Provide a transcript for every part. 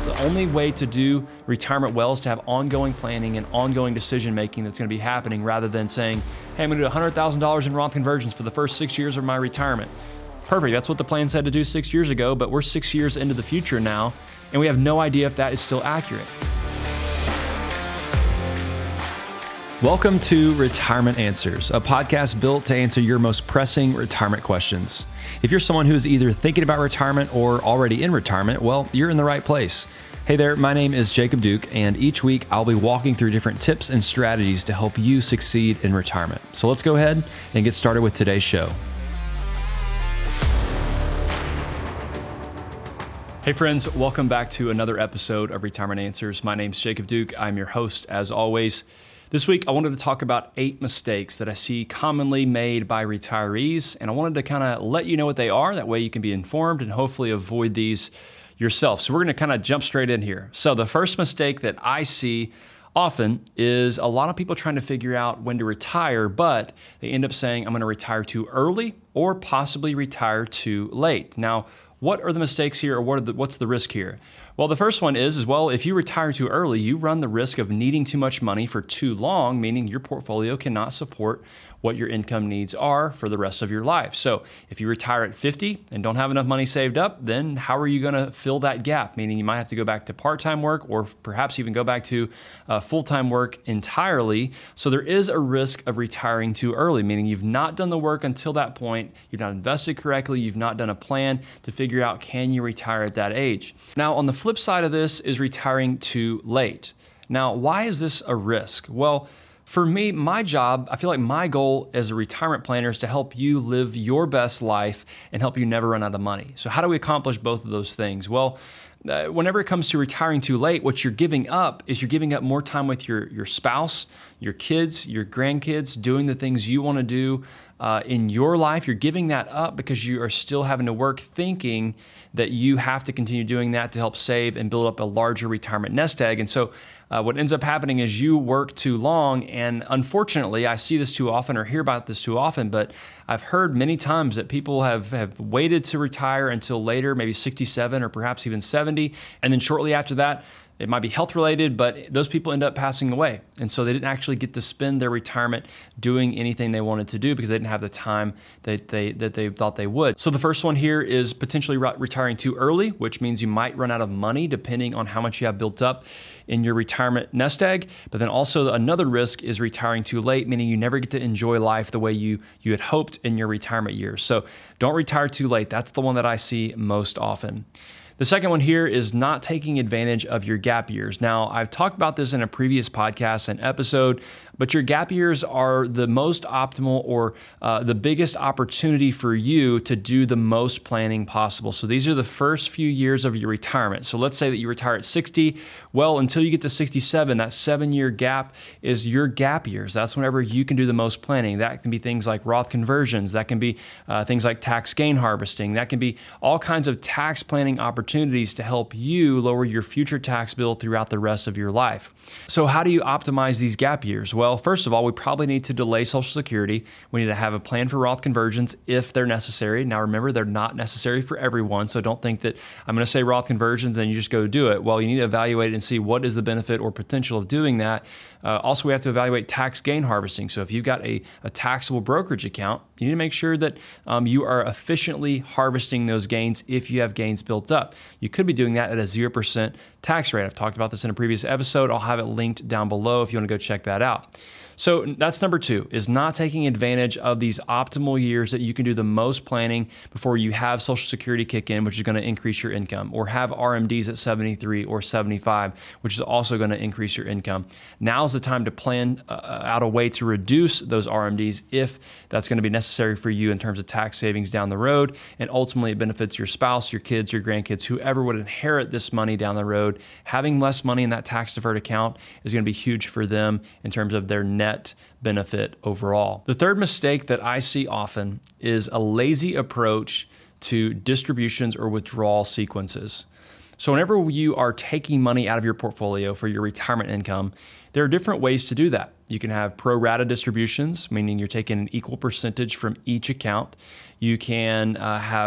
The only way to do retirement well is to have ongoing planning and ongoing decision making that's going to be happening rather than saying, hey, I'm going to do $100,000 in Roth conversions for the first 6 years of my retirement. Perfect. That's what the plan said to do 6 years ago, but we're 6 years into the future now, and we have no idea if that is still accurate. Welcome to Retirement Answers, a podcast built to answer your most pressing retirement questions. If you're someone who is either thinking about retirement or already in retirement, well, you're in the right place. Hey there, my name is Jacob Duke, and each week I'll be walking through different tips and strategies to help you succeed in retirement. So let's go ahead and get started with today's show. Hey friends, welcome back to another episode of Retirement Answers. My name's Jacob Duke. I'm your host as always. This week, I wanted to talk about 8 mistakes that I see commonly made by retirees, and I wanted to kind of let you know what they are. That way you can be informed and hopefully avoid these yourself. So we're going to kind of jump straight in here. So the first mistake that I see often is a lot of people trying to figure out when to retire, but they end up saying, I'm going to retire too early or possibly retire too late. Now, what are the mistakes here, or what's the risk here? Well, the first one is, if you retire too early, you run the risk of needing too much money for too long, meaning your portfolio cannot support what your income needs are for the rest of your life. So if you retire at 50 and don't have enough money saved up, then how are you going to fill that gap? Meaning you might have to go back to part-time work or perhaps even go back to full-time work entirely. So there is a risk of retiring too early, meaning you've not done the work until that point, you've not invested correctly, you've not done a plan to figure out, can you retire at that age? Now, on the flip side of this is retiring too late. Now, why is this a risk? Well, for me, my job, I feel like my goal as a retirement planner is to help you live your best life and help you never run out of money. So how do we accomplish both of those things? Well, whenever it comes to retiring too late, what you're giving up is you're giving up more time with your spouse, your kids, your grandkids, doing the things you want to do in your life. You're giving that up because you are still having to work thinking that you have to continue doing that to help save and build up a larger retirement nest egg. And so what ends up happening is you work too long. And unfortunately, I see this too often or hear about this too often, but I've heard many times that people have waited to retire until later, maybe 67 or perhaps even 70. And then shortly after that, it might be health related, but those people end up passing away. And so they didn't actually get to spend their retirement doing anything they wanted to do because they didn't have the time that they thought they would. So the first one here is potentially retiring too early, which means you might run out of money depending on how much you have built up in your retirement nest egg. But then also another risk is retiring too late, meaning you never get to enjoy life the way you had hoped in your retirement years. So don't retire too late. That's the one that I see most often. The second one here is not taking advantage of your gap years. Now, I've talked about this in a previous podcast and episode, but your gap years are the most optimal or the biggest opportunity for you to do the most planning possible. So these are the first few years of your retirement. So let's say that you retire at 60. Well, until you get to 67, that 7-year gap is your gap years. That's whenever you can do the most planning. That can be things like Roth conversions. That can be things like tax gain harvesting. That can be all kinds of tax planning opportunities to help you lower your future tax bill throughout the rest of your life. So how do you optimize these gap years? Well, first of all, we probably need to delay Social Security. We need to have a plan for Roth conversions if they're necessary. Now, remember, they're not necessary for everyone, so don't think that I'm going to say Roth conversions and you just go do it. Well, you need to evaluate and see what is the benefit or potential of doing that. Also, we have to evaluate tax gain harvesting. So if you've got a taxable brokerage account, you need to make sure that you are efficiently harvesting those gains if you have gains built up. You could be doing that at a 0% tax rate. I've talked about this in a previous episode. I'll have it linked down below if you want to go check that out. So that's number 2, is not taking advantage of these optimal years that you can do the most planning before you have Social Security kick in, which is going to increase your income, or have RMDs at 73 or 75, which is also going to increase your income. Now's the time to plan out a way to reduce those RMDs if that's going to be necessary for you in terms of tax savings down the road. And ultimately, it benefits your spouse, your kids, your grandkids, whoever would inherit this money down the road. Having less money in that tax deferred account is going to be huge for them in terms of their net benefit overall. The third mistake that I see often is a lazy approach to distributions or withdrawal sequences. So whenever you are taking money out of your portfolio for your retirement income, there are different ways to do that. You can have pro rata distributions, meaning you're taking an equal percentage from each account. You can have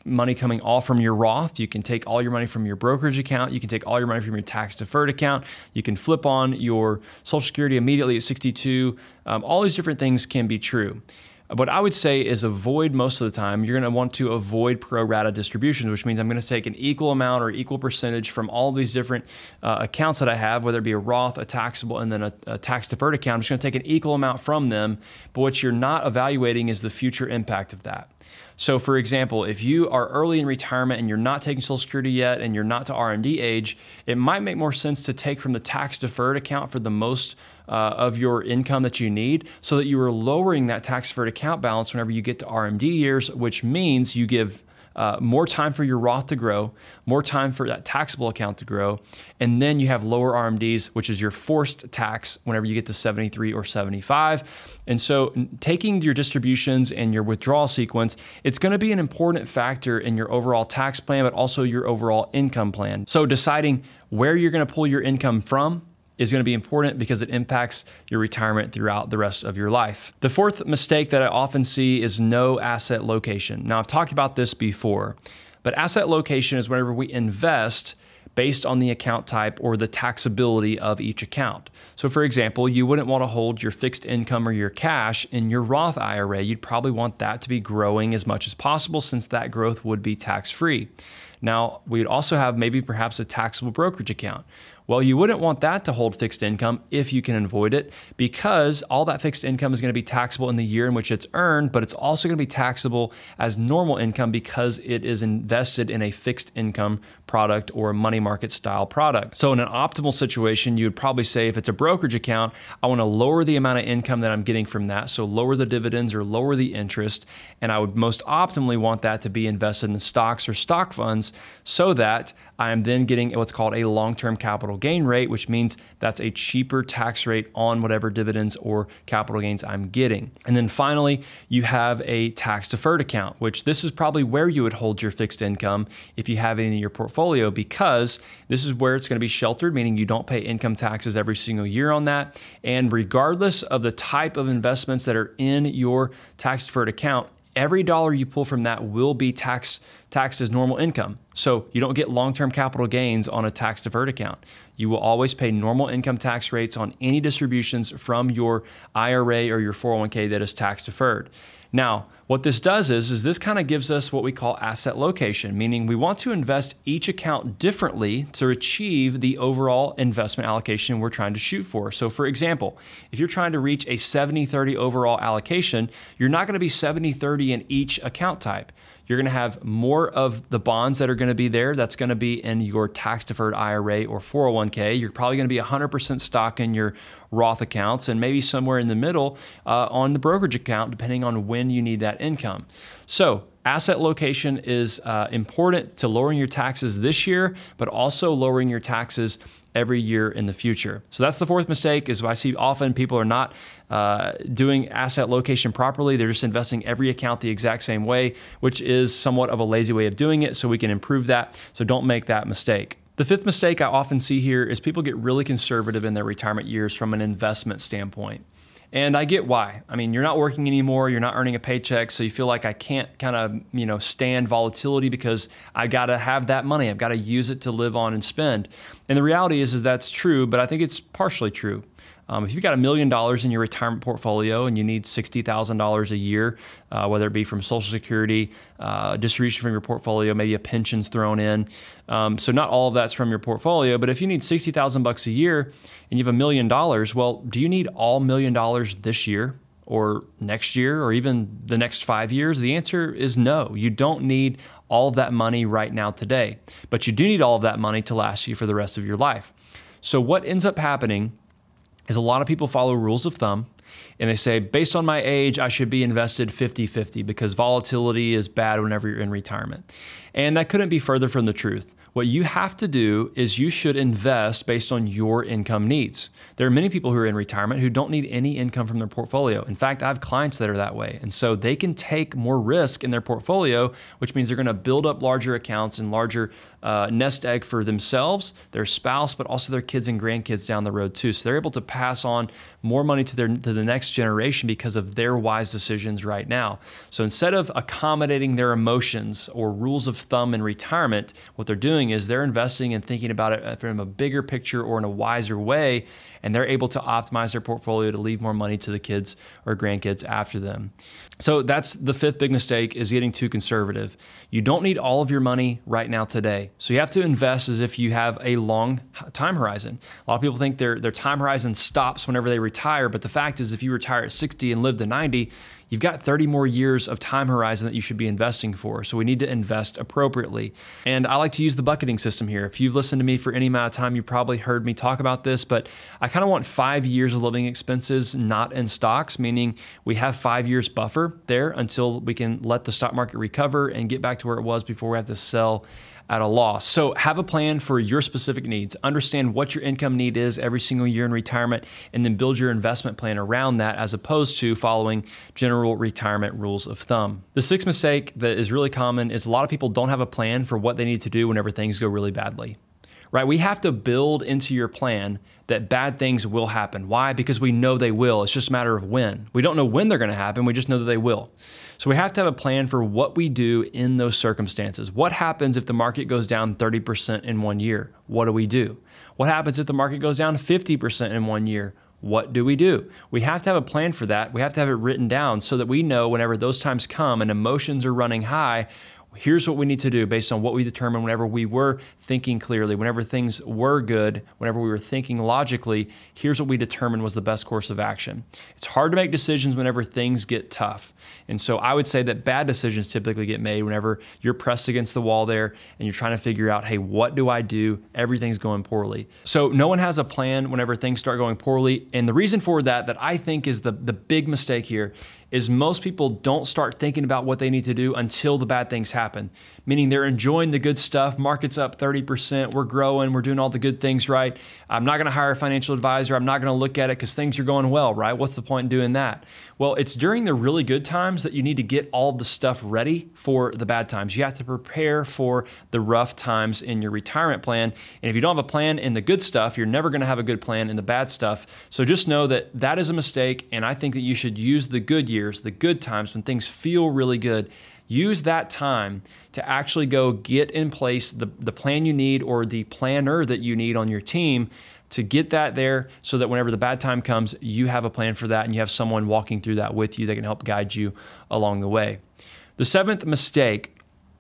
money coming all from your Roth. You can take all your money from your brokerage account. You can take all your money from your tax-deferred account. You can flip on your Social Security immediately at 62. All these different things can be true. What I would say is avoid most of the time. You're going to want to avoid pro rata distributions, which means I'm going to take an equal amount or equal percentage from all of these different accounts that I have, whether it be a Roth, a taxable, and then a tax-deferred account. I'm just going to take an equal amount from them. But what you're not evaluating is the future impact of that. So for example, if you are early in retirement and you're not taking Social Security yet and you're not to RMD age, it might make more sense to take from the tax-deferred account for the most of your income that you need, so that you are lowering that tax-deferred account balance whenever you get to RMD years, which means you give more time for your Roth to grow, more time for that taxable account to grow, and then you have lower RMDs, which is your forced tax whenever you get to 73 or 75. And so taking your distributions and your withdrawal sequence, it's going to be an important factor in your overall tax plan, but also your overall income plan. So deciding where you're going to pull your income from is going to be important because it impacts your retirement throughout the rest of your life. The fourth mistake that I often see is no asset location. Now, I've talked about this before, but asset location is whenever we invest based on the account type or the taxability of each account. So for example, you wouldn't want to hold your fixed income or your cash in your Roth IRA. You'd probably want that to be growing as much as possible, since that growth would be tax-free. Now, we'd also have maybe perhaps a taxable brokerage account. Well, you wouldn't want that to hold fixed income if you can avoid it, because all that fixed income is going to be taxable in the year in which it's earned, but it's also going to be taxable as normal income because it is invested in a fixed income product or a money market style product. So in an optimal situation, you would probably say, if it's a brokerage account, I want to lower the amount of income that I'm getting from that. So lower the dividends or lower the interest. And I would most optimally want that to be invested in stocks or stock funds, so that I am then getting what's called a long-term capital gain rate, which means that's a cheaper tax rate on whatever dividends or capital gains I'm getting. And then finally, you have a tax-deferred account, which this is probably where you would hold your fixed income if you have it in your portfolio, because this is where it's going to be sheltered, meaning you don't pay income taxes every single year on that. And regardless of the type of investments that are in your tax-deferred account, every dollar you pull from that will be taxed as normal income. So you don't get long-term capital gains on a tax-deferred account. You will always pay normal income tax rates on any distributions from your IRA or your 401k that is tax-deferred. Now, what this does is this kind of gives us what we call asset location, meaning we want to invest each account differently to achieve the overall investment allocation we're trying to shoot for. So for example, if you're trying to reach a 70-30 overall allocation, you're not going to be 70-30 in each account type. You're going to have more of the bonds that are going to be there. That's going to be in your tax-deferred IRA or 401k. You're probably going to be 100% stock in your Roth accounts, and maybe somewhere in the middle on the brokerage account, depending on when you need that income. So asset location is important to lowering your taxes this year, but also lowering your taxes every year in the future. So that's the fourth mistake, is what I see often people are not doing asset location properly. They're just investing every account the exact same way, which is somewhat of a lazy way of doing it. So we can improve that. So don't make that mistake. The fifth mistake I often see here is people get really conservative in their retirement years from an investment standpoint. And I get why. I mean, you're not working anymore, you're not earning a paycheck, so you feel like I can't kind of, stand volatility because I got to have that money. I've got to use it to live on and spend. And the reality is that's true, but I think it's partially true. If you've got $1 million in your retirement portfolio and you need $60,000 a year, whether it be from Social Security, distribution from your portfolio, maybe a pension's thrown in. So not all of that's from your portfolio, but if you need $60,000 a year and you have $1 million, well, do you need all $1 million this year or next year or even the next 5 years? The answer is no. You don't need all of that money right now today, but you do need all of that money to last you for the rest of your life. So what ends up happening is a lot of people follow rules of thumb, and they say, based on my age, I should be invested 50-50 because volatility is bad whenever you're in retirement. And that couldn't be further from the truth. What you have to do is you should invest based on your income needs. There are many people who are in retirement who don't need any income from their portfolio. In fact, I have clients that are that way. And so they can take more risk in their portfolio, which means they're going to build up larger accounts and larger nest egg for themselves, their spouse, but also their kids and grandkids down the road too. So they're able to pass on more money to the next generation because of their wise decisions right now. So instead of accommodating their emotions or rules of thumb in retirement, what they're doing is they're investing and thinking about it from a bigger picture or in a wiser way, and they're able to optimize their portfolio to leave more money to the kids or grandkids after them. So that's the fifth big mistake, is getting too conservative. You don't need all of your money right now today. So you have to invest as if you have a long time horizon. A lot of people think their time horizon stops whenever they retire, but the fact is if you retire at 60 and live to 90, you've got 30 more years of time horizon that you should be investing for. So we need to invest appropriately. And I like to use the bucketing system here. If you've listened to me for any amount of time, you probably heard me talk about this, but I kind of want 5 years of living expenses not in stocks, meaning we have 5 years buffer there until we can let the stock market recover and get back to where it was before we have to sell at a loss. So have a plan for your specific needs. Understand what your income need is every single year in retirement, and then build your investment plan around that as opposed to following general retirement rules of thumb. The sixth mistake that is really common is a lot of people don't have a plan for what they need to do whenever things go really badly. Right? We have to build into your plan that bad things will happen. Why? Because we know they will. It's just a matter of when. We don't know when they're going to happen. We just know that they will. So we have to have a plan for what we do in those circumstances. What happens if the market goes down 30% in 1 year? What do we do? What happens if the market goes down 50% in 1 year? What do we do? We have to have a plan for that. We have to have it written down so that we know whenever those times come and emotions are running high, here's what we need to do based on what we determined whenever we were thinking clearly, whenever things were good, whenever we were thinking logically, here's what we determined was the best course of action. It's hard to make decisions whenever things get tough. And so I would say that bad decisions typically get made whenever you're pressed against the wall there and you're trying to figure out, hey, what do I do? Everything's going poorly. So no one has a plan whenever things start going poorly. And the reason for that I think is the big mistake here is most people don't start thinking about what they need to do until the bad things happen, meaning they're enjoying the good stuff. Market's up 30%. We're growing. We're doing all the good things right. I'm not going to hire a financial advisor. I'm not going to look at it because things are going well, right? What's the point in doing that? Well, it's during the really good times that you need to get all the stuff ready for the bad times. You have to prepare for the rough times in your retirement plan. And if you don't have a plan in the good stuff, you're never going to have a good plan in the bad stuff. So just know that that is a mistake. And I think that you should use the good years, the good times when things feel really good. Use that time to actually go get in place the plan you need or the planner that you need on your team to get that there so that whenever the bad time comes, you have a plan for that and you have someone walking through that with you that can help guide you along the way. The seventh mistake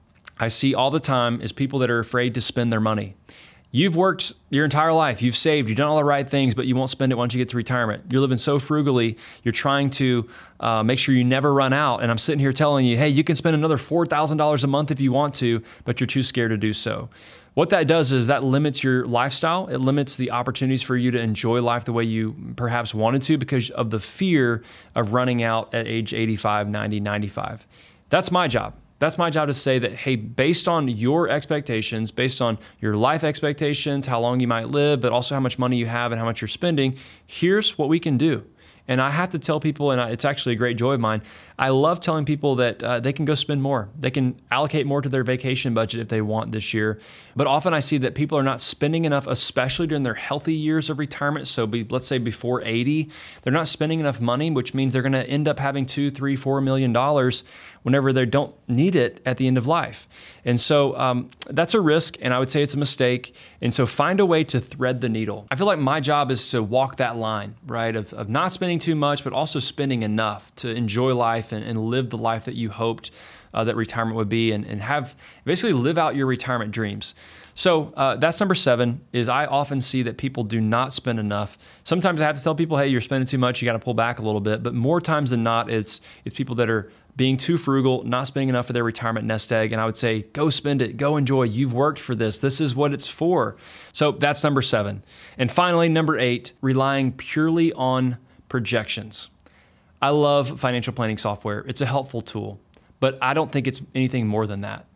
I see all the time is people that are afraid to spend their money. You've worked your entire life, you've saved, you've done all the right things, but you won't spend it once you get to retirement. You're living so frugally, you're trying to make sure you never run out. And I'm sitting here telling you, hey, you can spend another $4,000 a month if you want to, but you're too scared to do so. What that does is that limits your lifestyle. It limits the opportunities for you to enjoy life the way you perhaps wanted to because of the fear of running out at age 85, 90, 95. That's my job. That's my job to say that, hey, based on your expectations, based on your life expectations, how long you might live, but also how much money you have and how much you're spending, here's what we can do. And I have to tell people, and it's actually a great joy of mine, I love telling people that they can go spend more. They can allocate more to their vacation budget if they want this year. But often I see that people are not spending enough, especially during their healthy years of retirement. So let's say before 80, they're not spending enough money, which means they're going to end up having $2, $3, $4 million whenever they don't need it at the end of life. And so that's a risk, and I would say it's a mistake. And so find a way to thread the needle. I feel like my job is to walk that line, right, of not spending too much, but also spending enough to enjoy life and live the life that you hoped that retirement would be and have basically live out your retirement dreams. So that's number 7 is I often see that people do not spend enough. Sometimes I have to tell people, hey, you're spending too much. You got to pull back a little bit. But more times than not, it's people that are being too frugal, not spending enough of their retirement nest egg. And I would say, go spend it, go enjoy. You've worked for this. This is what it's for. So that's number 7. And finally, number 8, relying purely on projections. I love financial planning software. It's a helpful tool, but I don't think it's anything more than that.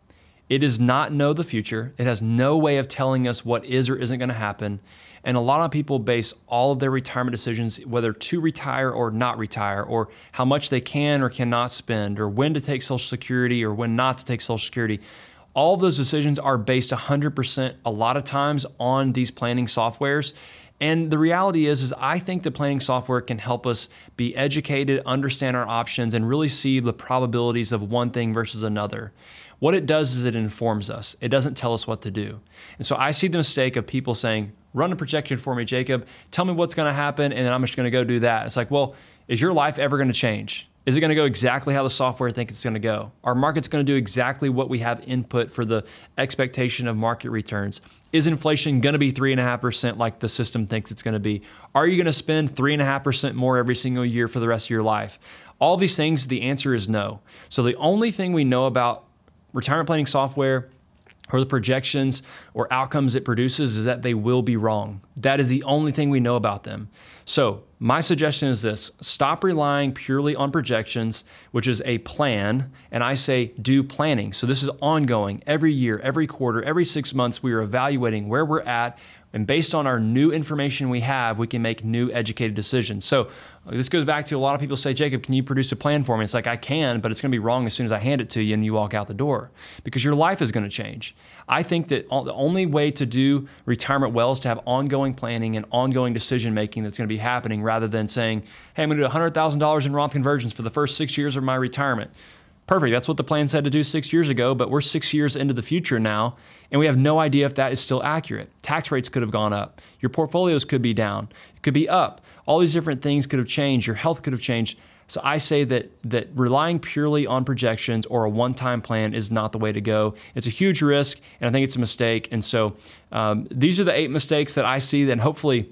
It does not know the future. It has no way of telling us what is or isn't going to happen. And a lot of people base all of their retirement decisions, whether to retire or not retire, or how much they can or cannot spend, or when to take Social Security or when not to take Social Security. All of those decisions are based 100% a lot of times on these planning softwares. And the reality is I think the planning software can help us be educated, understand our options, and really see the probabilities of one thing versus another. What it does is it informs us. It doesn't tell us what to do. And so I see the mistake of people saying, run a projection for me, Jacob. Tell me what's going to happen, and then I'm just going to go do that. It's like, well, is your life ever going to change? Is it going to go exactly how the software thinks it's going to go? Our market's going to do exactly what we have input for the expectation of market returns. Is inflation going to be 3.5% like the system thinks it's going to be? Are you going to spend 3.5% more every single year for the rest of your life? All these things, the answer is no. So the only thing we know about retirement planning software or the projections or outcomes it produces is that they will be wrong. That is the only thing we know about them. So my suggestion is this: stop relying purely on projections, which is a plan, and I say do planning. So this is ongoing. Every year, every quarter, every 6 months, we are evaluating where we're at, and based on our new information we have, we can make new educated decisions. So this goes back to a lot of people say, Jacob, can you produce a plan for me? It's like, I can, but it's going to be wrong as soon as I hand it to you and you walk out the door, because your life is going to change. I think that the only way to do retirement well is to have ongoing planning and ongoing decision making that's going to be happening, rather than saying, hey, I'm going to do $100,000 in Roth conversions for the first 6 years of my retirement. Perfect. That's what the plan said to do 6 years ago, but we're 6 years into the future now, and we have no idea if that is still accurate. Tax rates could have gone up. Your portfolios could be down. It could be up. All these different things could have changed. Your health could have changed. So I say that relying purely on projections or a one-time plan is not the way to go. It's a huge risk, and I think it's a mistake. And so these are the 8 mistakes that I see that hopefully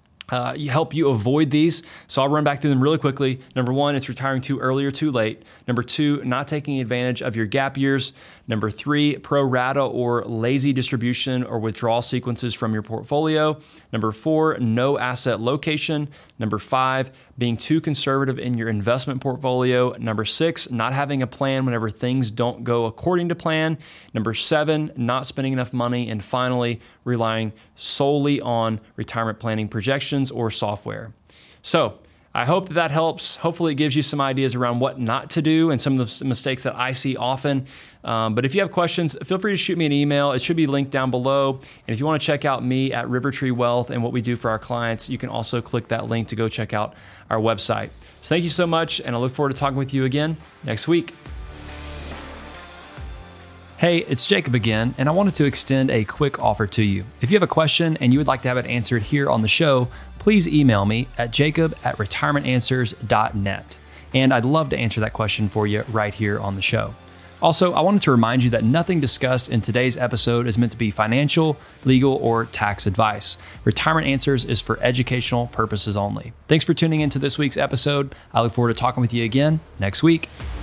help you avoid these. So I'll run back through them really quickly. Number 1, it's retiring too early or too late. Number 2, not taking advantage of your gap years. Number 3, pro rata or lazy distribution or withdrawal sequences from your portfolio. Number 4, no asset location. Number 5, being too conservative in your investment portfolio. Number 6, not having a plan whenever things don't go according to plan. Number 7, not spending enough money. And finally, relying solely on retirement planning projections or software. So I hope that helps. Hopefully it gives you some ideas around what not to do and some of the mistakes that I see often. But if you have questions, feel free to shoot me an email. It should be linked down below. And if you want to check out me at Rivertree Wealth and what we do for our clients, you can also click that link to go check out our website. So thank you so much, and I look forward to talking with you again next week. Hey, it's Jacob again, and I wanted to extend a quick offer to you. If you have a question and you would like to have it answered here on the show, please email me at jacob@retirementanswers.net. And I'd love to answer that question for you right here on the show. Also, I wanted to remind you that nothing discussed in today's episode is meant to be financial, legal, or tax advice. Retirement Answers is for educational purposes only. Thanks for tuning into this week's episode. I look forward to talking with you again next week.